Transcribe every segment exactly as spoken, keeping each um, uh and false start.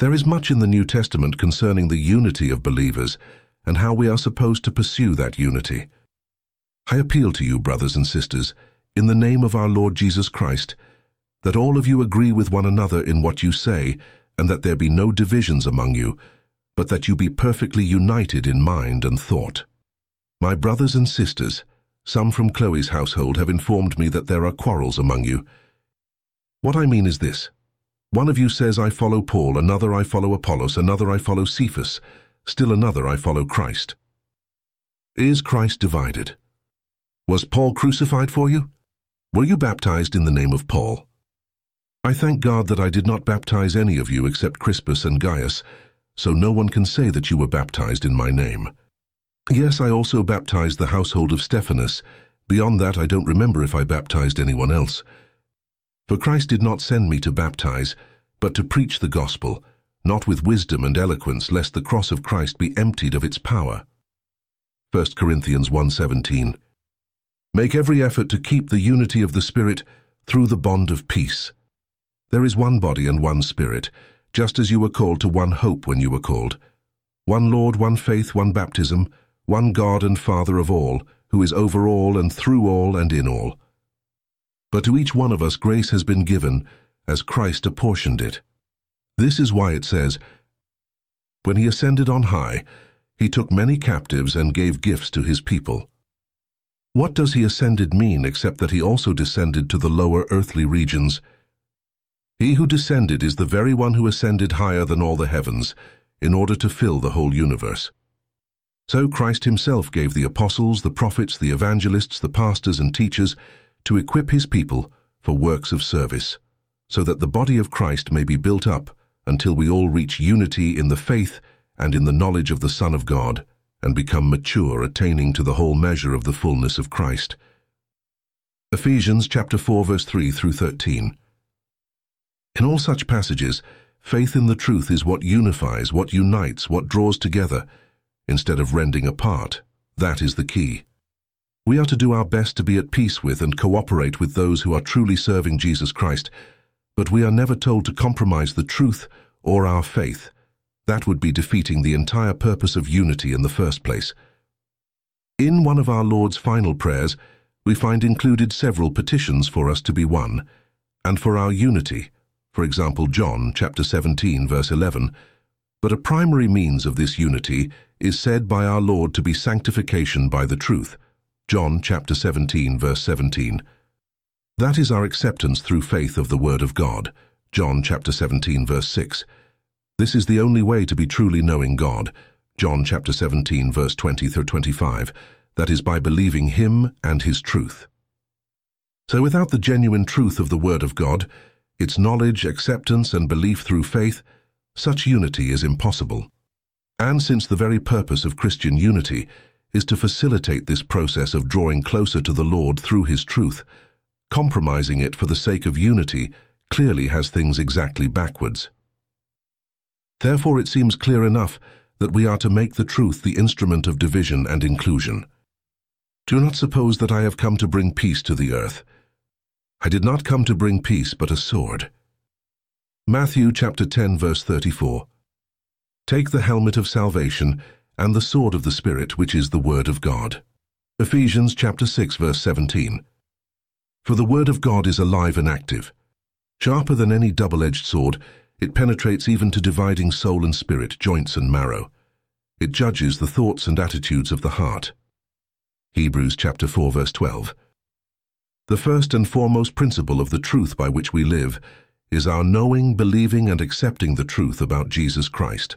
There is much in the New Testament concerning the unity of believers and how we are supposed to pursue that unity. I appeal to you, brothers and sisters, in the name of our Lord Jesus Christ, that all of you agree with one another in what you say, and that there be no divisions among you, but that you be perfectly united in mind and thought. My brothers and sisters, some from Chloe's household have informed me that there are quarrels among you. What I mean is this. One of you says, I follow Paul, another I follow Apollos, another I follow Cephas, still another I follow Christ. Is Christ divided? Was Paul crucified for you? Were you baptized in the name of Paul? I thank God that I did not baptize any of you except Crispus and Gaius, so no one can say that you were baptized in my name. Yes, I also baptized the household of Stephanas. Beyond that, I don't remember if I baptized anyone else. For Christ did not send me to baptize, but to preach the gospel, not with wisdom and eloquence, lest the cross of Christ be emptied of its power. First Corinthians one seventeen. Make every effort to keep the unity of the Spirit through the bond of peace. There is one body and one Spirit, just as you were called to one hope when you were called. One Lord, one faith, one baptism, one God and Father of all, who is over all and through all and in all. But to each one of us grace has been given, as Christ apportioned it. This is why it says, when he ascended on high, he took many captives and gave gifts to his people. What does he ascended mean except that he also descended to the lower earthly regions? He who descended is the very one who ascended higher than all the heavens, in order to fill the whole universe. So Christ himself gave the apostles, the prophets, the evangelists, the pastors and teachers to equip his people for works of service, so that the body of Christ may be built up until we all reach unity in the faith and in the knowledge of the Son of God, and become mature, attaining to the whole measure of the fullness of Christ. Ephesians chapter four verse three through thirteen. In all such passages, faith in the truth is what unifies, what unites, what draws together, instead of rending apart. That is the key. We are to do our best to be at peace with and cooperate with those who are truly serving Jesus Christ, but we are never told to compromise the truth or our faith. That would be defeating the entire purpose of unity in the first place. In one of our Lord's final prayers, we find included several petitions for us to be one, and for our unity, for example John chapter seventeen verse eleven, but a primary means of this unity is said by our Lord to be sanctification by the truth, John chapter seventeen verse seventeen. That is our acceptance through faith of the Word of God, John chapter seventeen verse six. This is the only way to be truly knowing God, John chapter seventeen verse twenty through twenty-five, that is by believing him and his truth. So without the genuine truth of the Word of God, its knowledge, acceptance, and belief through faith, such unity is impossible. And since the very purpose of Christian unity is to facilitate this process of drawing closer to the Lord through his truth, compromising it for the sake of unity clearly has things exactly backwards. Therefore it seems clear enough that we are to make the truth the instrument of division and inclusion. Do not suppose that I have come to bring peace to the earth. I did not come to bring peace, but a sword. Matthew chapter ten verse thirty-four. Take the helmet of salvation and the sword of the Spirit, which is the Word of God. Ephesians chapter six verse seventeen. For the Word of God is alive and active. Sharper than any double-edged sword, it penetrates even to dividing soul and spirit, joints and marrow. It judges the thoughts and attitudes of the heart. Hebrews chapter four verse twelve. The first and foremost principle of the truth by which we live is our knowing, believing, and accepting the truth about Jesus Christ.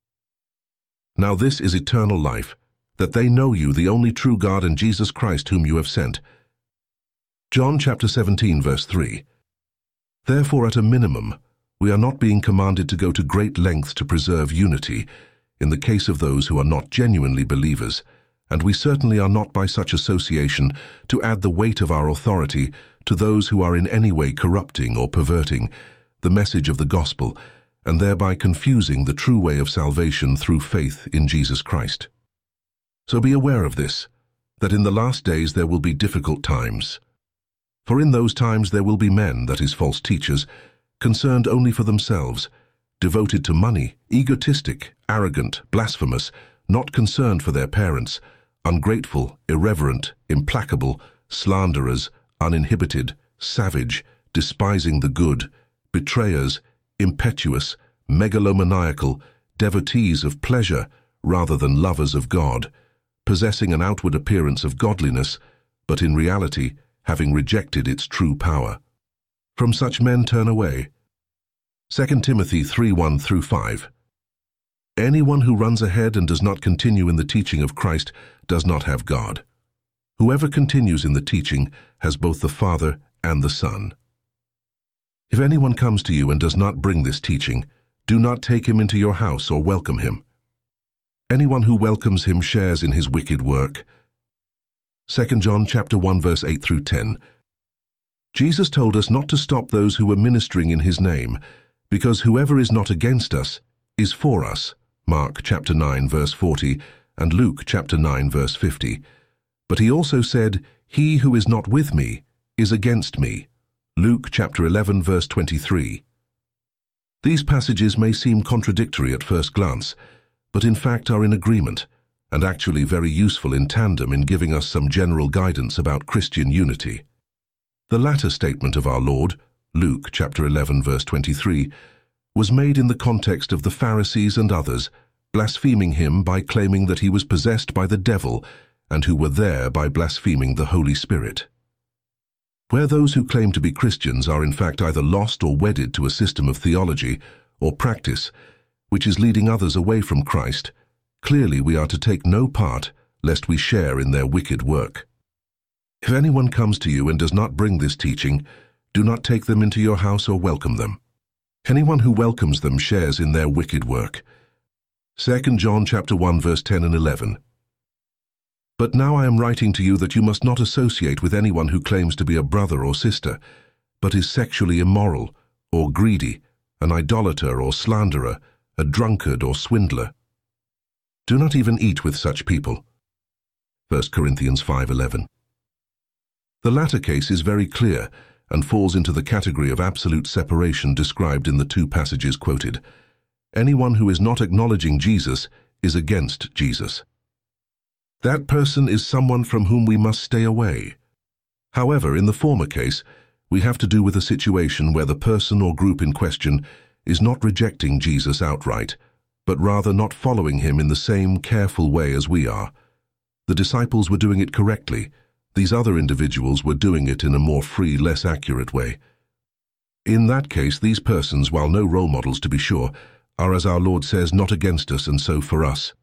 Now this is eternal life, that they know you, the only true God, and Jesus Christ whom you have sent. John chapter seventeen verse three. Therefore, at a minimum, we are not being commanded to go to great lengths to preserve unity in the case of those who are not genuinely believers, and we certainly are not by such association to add the weight of our authority to those who are in any way corrupting or perverting the message of the gospel, and thereby confusing the true way of salvation through faith in Jesus Christ. So be aware of this, that in the last days there will be difficult times. For in those times there will be men, that is, false teachers, concerned only for themselves, devoted to money, egotistic, arrogant, blasphemous, not concerned for their parents, ungrateful, irreverent, implacable, slanderers, uninhibited, savage, despising the good, betrayers, impetuous, megalomaniacal, devotees of pleasure rather than lovers of God, possessing an outward appearance of godliness, but in reality having rejected its true power. From such men turn away. Second Timothy three one through five. Anyone who runs ahead and does not continue in the teaching of Christ does not have God. Whoever continues in the teaching has both the Father and the Son. If anyone comes to you and does not bring this teaching, do not take him into your house or welcome him. Anyone who welcomes him shares in his wicked work. Second John chapter one verse eight through ten. Jesus told us not to stop those who were ministering in his name, because whoever is not against us is for us. Mark chapter nine verse forty and Luke chapter nine verse fifty. But he also said, he who is not with me is against me. Luke chapter eleven verse twenty-three. These passages may seem contradictory at first glance, but in fact are in agreement, and actually very useful in tandem in giving us some general guidance about Christian unity. The latter statement of our Lord, Luke chapter eleven verse twenty-three, was made in the context of the Pharisees and others blaspheming him by claiming that he was possessed by the devil, and who were there by blaspheming the Holy Spirit. Where those who claim to be Christians are in fact either lost or wedded to a system of theology or practice which is leading others away from Christ, clearly we are to take no part lest we share in their wicked work. If anyone comes to you and does not bring this teaching, do not take them into your house or welcome them. Anyone who welcomes them shares in their wicked work. Second John chapter one verse ten and eleven. But now I am writing to you that you must not associate with anyone who claims to be a brother or sister, but is sexually immoral, or greedy, an idolater or slanderer, a drunkard or swindler. Do not even eat with such people. First Corinthians five eleven. The latter case is very clear and falls into the category of absolute separation described in the two passages quoted. Anyone who is not acknowledging Jesus is against Jesus. That person is someone from whom we must stay away. However, in the former case, we have to do with a situation where the person or group in question is not rejecting Jesus outright, but rather not following him in the same careful way as we are. The disciples were doing it correctly. These other individuals were doing it in a more free, less accurate way. In that case, these persons, while no role models to be sure, are, as our Lord says, not against us and so for us.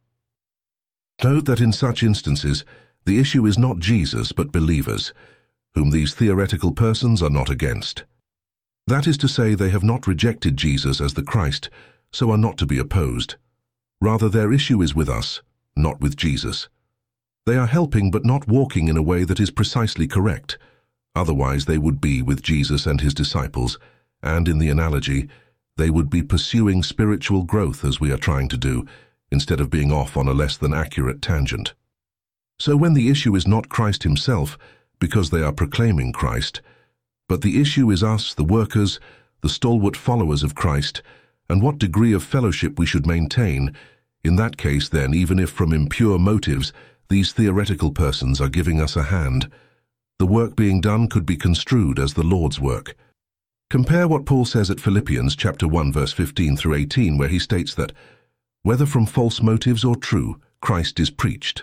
Note that in such instances, the issue is not Jesus but believers, whom these theoretical persons are not against. That is to say, they have not rejected Jesus as the Christ, so are not to be opposed. Rather, their issue is with us, not with Jesus. They are helping but not walking in a way that is precisely correct. Otherwise, they would be with Jesus and his disciples, and in the analogy, they would be pursuing spiritual growth as we are trying to do, instead of being off on a less than accurate tangent. So when the issue is not Christ himself, because they are proclaiming Christ, but the issue is us, the workers, the stalwart followers of Christ, and what degree of fellowship we should maintain, in that case then, even if from impure motives, these theoretical persons are giving us a hand, the work being done could be construed as the Lord's work. Compare what Paul says at Philippians chapter one verse fifteen through eighteen, where he states that, whether from false motives or true, Christ is preached.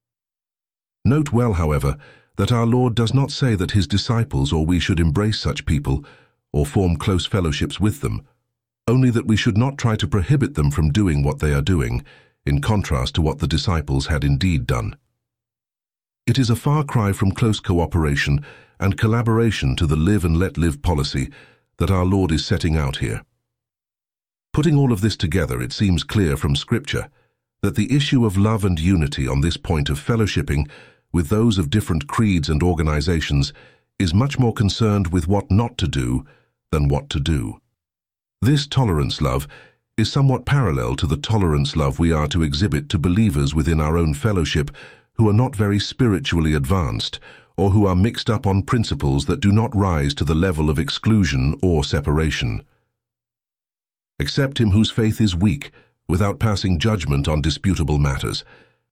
Note well, however, that our Lord does not say that his disciples or we should embrace such people or form close fellowships with them, only that we should not try to prohibit them from doing what they are doing, in contrast to what the disciples had indeed done. It is a far cry from close cooperation and collaboration to the live and let live policy that our Lord is setting out here. Putting all of this together, it seems clear from Scripture that the issue of love and unity on this point of fellowshipping with those of different creeds and organizations is much more concerned with what not to do than what to do. This tolerance love is somewhat parallel to the tolerance love we are to exhibit to believers within our own fellowship who are not very spiritually advanced or who are mixed up on principles that do not rise to the level of exclusion or separation. Accept him whose faith is weak, without passing judgment on disputable matters.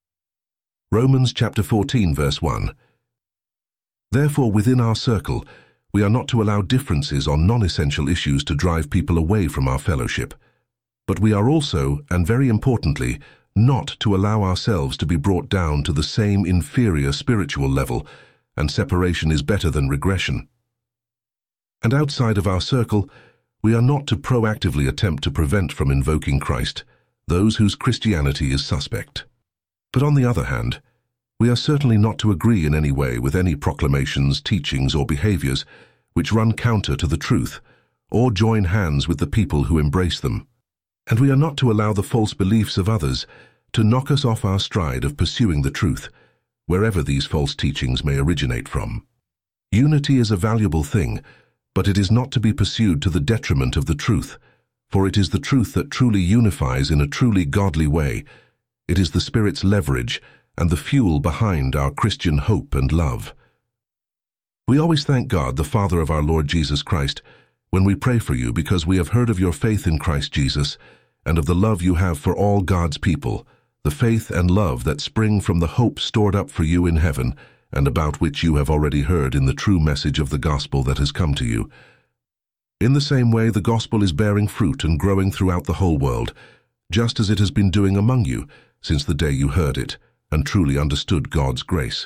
Romans chapter fourteen, verse one. Therefore, within our circle, we are not to allow differences on non-essential issues to drive people away from our fellowship. But we are also, and very importantly, not to allow ourselves to be brought down to the same inferior spiritual level, and separation is better than regression. And outside of our circle, we are not to proactively attempt to prevent from invoking Christ those whose Christianity is suspect. But on the other hand, we are certainly not to agree in any way with any proclamations, teachings, or behaviors which run counter to the truth, or join hands with the people who embrace them. And we are not to allow the false beliefs of others to knock us off our stride of pursuing the truth, wherever these false teachings may originate from. Unity is a valuable thing, but it is not to be pursued to the detriment of the truth, for it is the truth that truly unifies in a truly godly way. It is the Spirit's leverage and the fuel behind our Christian hope and love. We always thank God, the Father of our Lord Jesus Christ, when we pray for you, because we have heard of your faith in Christ Jesus and of the love you have for all God's people, the faith and love that spring from the hope stored up for you in heaven, and about which you have already heard in the true message of the gospel that has come to you. In the same way, the gospel is bearing fruit and growing throughout the whole world, just as it has been doing among you since the day you heard it and truly understood God's grace.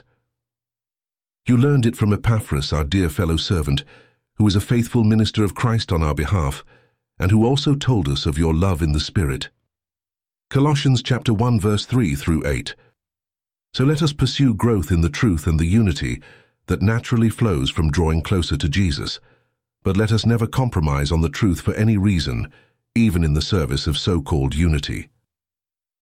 You learned it from Epaphras, our dear fellow servant, who is a faithful minister of Christ on our behalf, and who also told us of your love in the Spirit. Colossians chapter one, verse three through eight. So let us pursue growth in the truth and the unity that naturally flows from drawing closer to Jesus, but let us never compromise on the truth for any reason, even in the service of so-called unity.